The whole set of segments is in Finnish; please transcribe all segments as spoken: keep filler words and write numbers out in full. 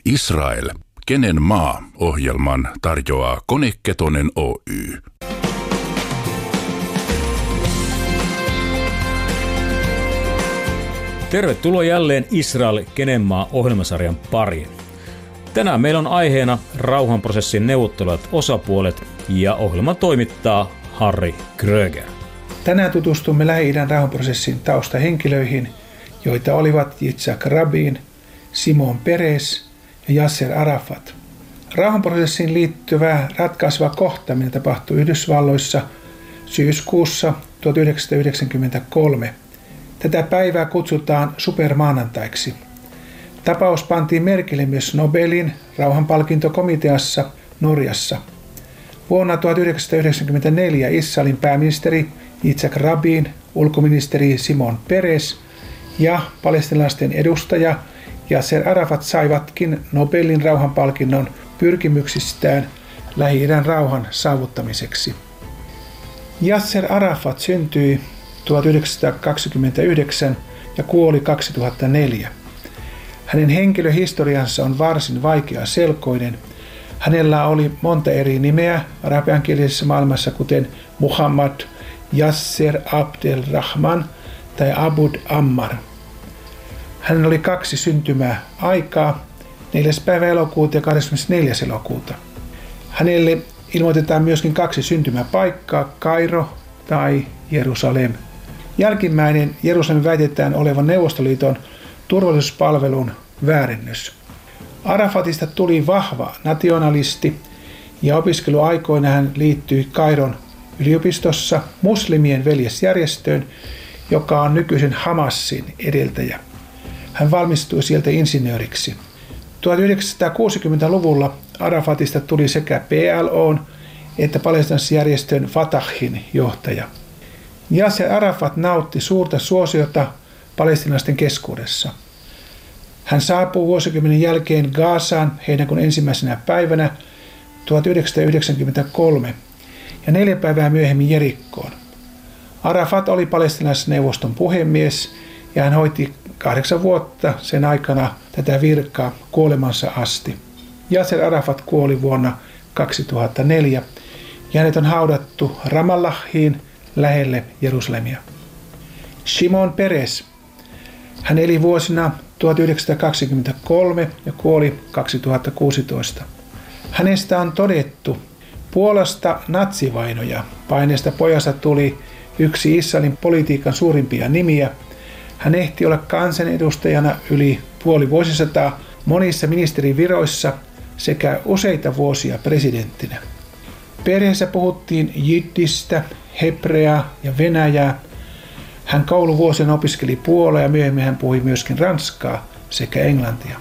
Israel, kenen maa -ohjelman tarjoaa Koneketonen Oy. Tervetuloa jälleen Israel, kenen maa -ohjelmasarjan pariin. Tänään meillä on aiheena rauhanprosessin neuvottelevat osapuolet ja ohjelman toimittaa Harry Kröger. Tänään tutustumme Lähi-idän rauhanprosessin taustahenkilöihin, joita olivat Yitzhak Rabin, Shimon Peres ja Yasser Arafat. Rauhanprosessiin liittyvä ratkaiseva kohtaaminen tapahtui Yhdysvalloissa syyskuussa tuhatyhdeksänsataayhdeksänkymmentäkolme. Tätä päivää kutsutaan supermaanantaiksi. Tapaus pantiin merkille myös Nobelin rauhanpalkintokomiteassa Norjassa. Vuonna tuhatyhdeksänsataayhdeksänkymmentäneljä Israelin pääministeri Yitzhak Rabin, ulkoministeri Shimon Peres ja palestiinalaisten edustaja Yasser Arafat saivatkin Nobelin rauhanpalkinnon pyrkimyksistään Lähi-idän rauhan saavuttamiseksi. Yasser Arafat syntyi tuhatyhdeksänsataakaksikymmentäyhdeksän ja kuoli kaksituhattaneljä. Hänen henkilöhistoriansa on varsin vaikeaselkoinen. Hänellä oli monta eri nimeä arabiankielisessä maailmassa, kuten Muhammad, Yasser Abdelrahman tai Abud Ammar. Hänellä oli kaksi syntymää aikaa, neljäs päivä elokuuta ja kahdeskymmenesneljäs elokuuta. Hänelle ilmoitetaan myöskin kaksi syntymäpaikkaa, Kairo tai Jerusalem. Jälkimmäinen Jerusalem väitetään olevan Neuvostoliiton turvallisuuspalvelun väärennös. Arafatista tuli vahva nationalisti ja opiskeluaikoina hän liittyi Kairon yliopistossa muslimien veljesjärjestöön, joka on nykyisen Hamasin edeltäjä. Hän valmistui sieltä insinööriksi. tuhatyhdeksänsataakuusikymmentäluvulla Arafatista tuli sekä P L O:n että palestiinalaisjärjestön Fatahin johtaja. Yasser Arafat nautti suurta suosiota palestiinalaisten keskuudessa. Hän saapui vuosikymmenen jälkeen Gazaan heinäkuun ensimmäisenä päivänä tuhatyhdeksänsataayhdeksänkymmentäkolme ja neljä päivää myöhemmin Jerikkoon. Arafat oli palestiinalaisneuvoston puhemies ja hän hoiti kahdeksan vuotta sen aikana tätä virkaa kuolemansa asti. Yasser Arafat kuoli vuonna kaksituhattaneljä ja hänet on haudattu Ramallahiin lähelle Jerusalemia. Shimon Peres. Hän eli vuosina tuhatyhdeksänsataakaksikymmentäkolme ja kuoli kaksituhattakuusitoista. Hänestä on todettu Puolasta natsivainoja. Paineesta pojasta tuli yksi Israelin politiikan suurimpia nimiä. Hän ehti olla kansanedustajana yli puoli vuosisataa monissa ministeriviroissa sekä useita vuosia presidenttinä. Perheessä puhuttiin jiddistä, hebreaa ja venäjää. Hän kouluvuosina opiskeli puolaa ja myöhemmin hän puhui myöskin ranskaa sekä englantia.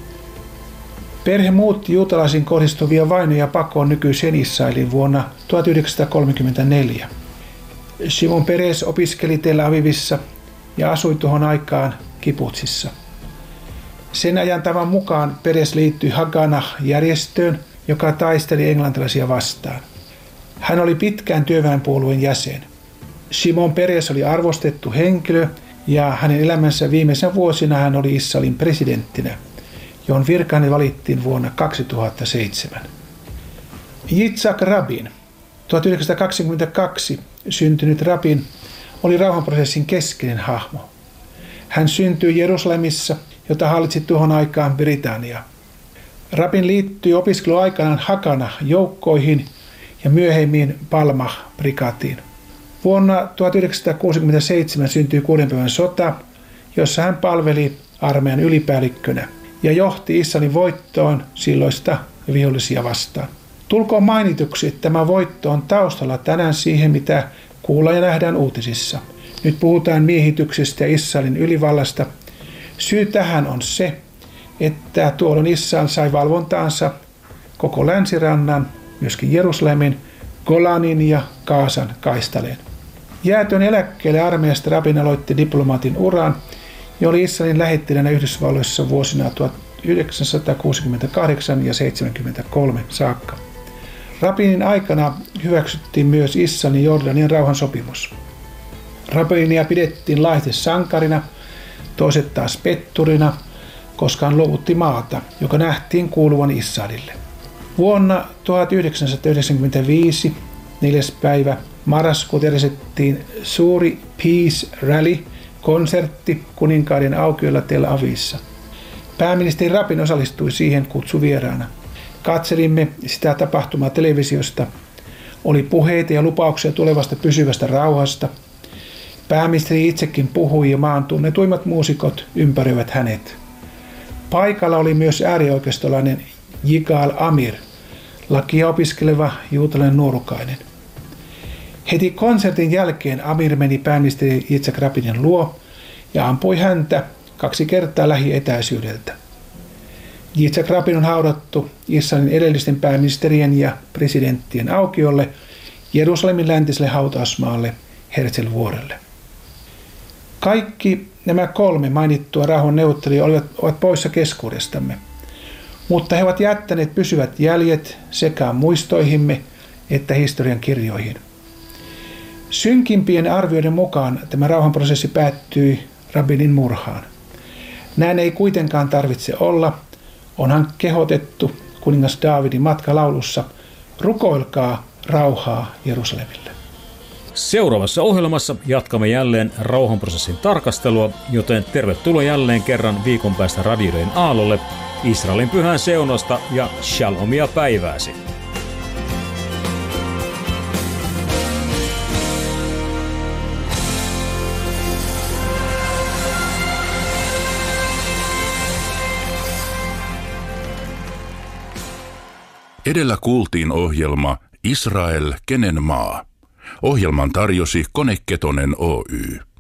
Perhe muutti juutalaisiin kohdistuvia vainoja pakoon nykyiseen Israeliin vuonna tuhatyhdeksänsataakolmekymmentäneljä. Shimon Peres opiskeli Tel Avivissa ja asui tuohon aikaan kibutsissa. Sen ajan tavan mukaan Peres liittyi Haganah-järjestöön, joka taisteli englantilaisia vastaan. Hän oli pitkään työväenpuolueen jäsen. Shimon Peres oli arvostettu henkilö ja hänen elämänsä viimeisenä vuosina hän oli Israelin presidenttinä, johon virkaan valittiin vuonna kaksituhattaseitsemän. Yitzhak Rabin, tuhatyhdeksänsataakaksikymmentäkaksi syntynyt Rabin, oli rauhanprosessin keskeinen hahmo. Hän syntyi Jerusalemissa, jota hallitsi tuohon aikaan Britannia. Rabin liittyi opiskeluaikanaan Haganah-joukkoihin ja myöhemmin Palmah-prikaatiin. Vuonna tuhatyhdeksänsataakuusikymmentäseitsemän syntyi kuuden päivän sota, jossa hän palveli armeijan ylipäällikkönä ja johti Israelin voittoon silloista vihollisia vastaan. Tulkoon mainituksi, että tämä voitto on taustalla tänään siihen, mitä kuullaan ja nähdään uutisissa. Nyt puhutaan miehityksestä ja Israelin ylivallasta. Syy tähän on se, että tuolloin Israel sai valvontaansa koko länsirannan, myöskin Jerusalemin, Golanin ja Gazan kaistaleen. Jäätön eläkkeelle armeijasta Rabin aloitti diplomaatin uran ja oli Israelin lähettiläänä Yhdysvalloissa vuosina tuhatyhdeksänsataakuusikymmentäkahdeksan ja seitsemänkymmentäkolme saakka. Rabinin aikana hyväksyttiin myös Israelin ja Jordanian rauhansopimus. Rabinia pidettiin laihte sankarina, toiset taas petturina koska hän luovutti maata, joka nähtiin kuuluvan Israelille. Vuonna tuhatyhdeksänsataayhdeksänkymmentäviisi, neljäs päivä marraskuuta järjestettiin suuri Peace Rally konsertti Kuninkaiden aukiolla Tel Avissa. Pääministeri Rabin osallistui siihen kutsuvieraana. Katselimme sitä tapahtumaa televisiosta. Oli puheita ja lupauksia tulevasta pysyvästä rauhasta. Pääministeri itsekin puhui ja maan tunnetuimmat muusikot ympäröivät hänet. Paikalla oli myös äärioikeistolainen Yigal Amir, lakia opiskeleva juutalainen nuorukainen. Heti konsertin jälkeen Amir meni pääministeri Yitzhak Rabinin luo ja ampui häntä kaksi kertaa lähietäisyydeltä. Yitzhak Rabin on haudattu Israelin edellisten pääministerien ja presidenttien aukiolle Jerusalemin läntiselle hautausmaalle Herzl-vuorelle. Kaikki nämä kolme mainittua rauhanneuvottelijaa olivat, ovat poissa keskuudestamme, mutta he ovat jättäneet pysyvät jäljet sekä muistoihimme että historian kirjoihin. Synkimpien arvioiden mukaan tämä rauhanprosessi päättyi Rabinin murhaan. Näin ei kuitenkaan tarvitse olla. Onhan kehotettu kuningas Daavidin matkalaulussa: rukoilkaa rauhaa Jerusalemille. Seuraavassa ohjelmassa jatkamme jälleen rauhanprosessin tarkastelua, joten tervetuloa jälleen kerran viikon päästä radioiden aallolle Israelin pyhän seunasta ja shalomia päivääsi. Edellä kuultiin ohjelma Israel, kenen maa. Ohjelman tarjosi Kone Ketonen Oy.